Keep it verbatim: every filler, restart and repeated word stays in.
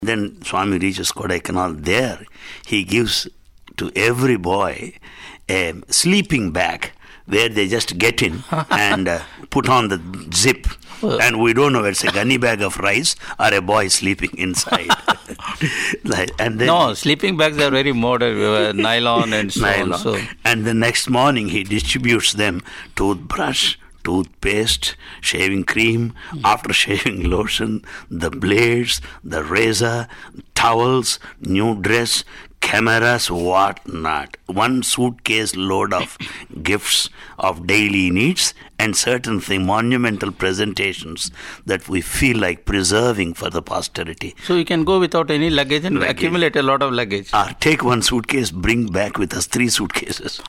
Then Swami reaches Kodaikanal. There, he gives to every boy a sleeping bag where they just get in and uh, put on the zip. And we don't know it's a gunny bag of rice or a boy sleeping inside. like, and then, no, sleeping bags are very modern, uh, nylon and so nylon. on. So. And the next morning he distributes them toothbrush, toothpaste, shaving cream, after shaving lotion, the blades, the razor, towels, new dress, cameras, what not. One suitcase load of gifts of daily needs and certain thing, monumental presentations that we feel like preserving for the posterity. So you can go without any luggage and Luggage. accumulate a lot of luggage. Or take one suitcase, bring back with us three suitcases.